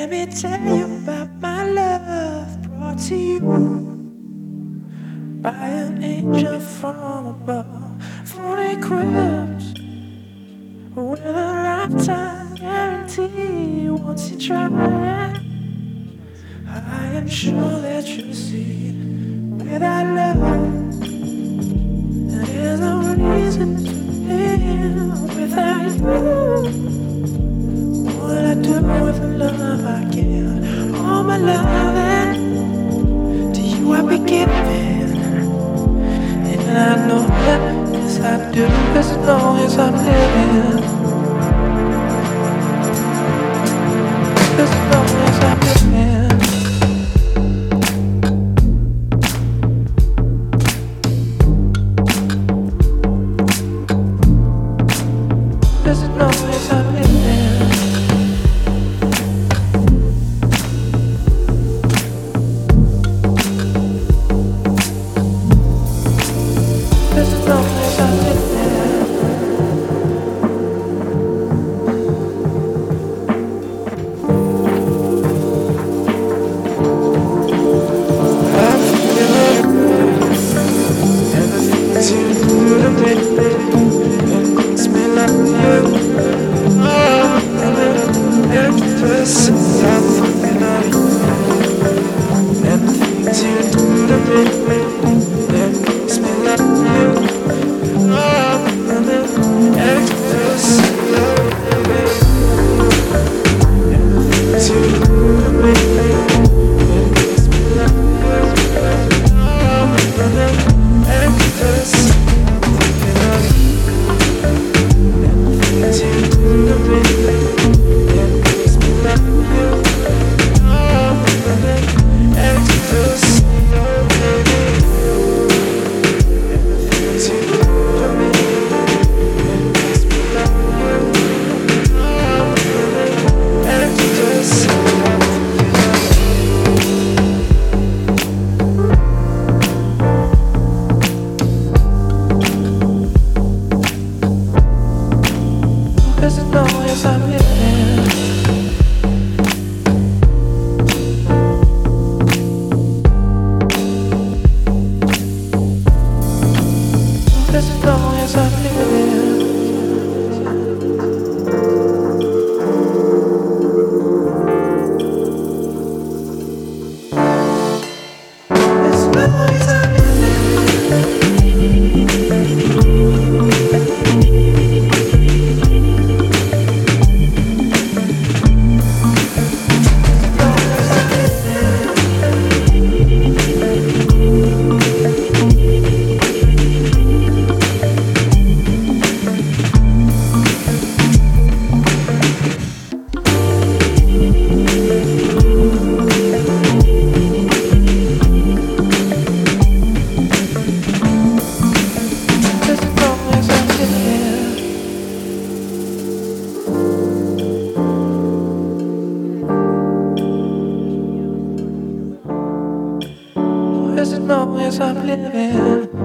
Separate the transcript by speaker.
Speaker 1: me tell you about my love brought to you by an angel from above. 40 crypts with a lifetime guarantee. Once you try it, I am sure that you'll see. Without love, there's no reason to live. Without you, what I do with the love I give? All my loving to you I be giving, and I know that yes I do, as long as I'm living, as long as I'm living. As long as I'm living. As long as I'm living. I feel everything to do to me. It makes me love you. Every I'm everything you do to me. It makes me love you. As long as I'm living. As long as I'm living. As long as I'm as long as I'm living.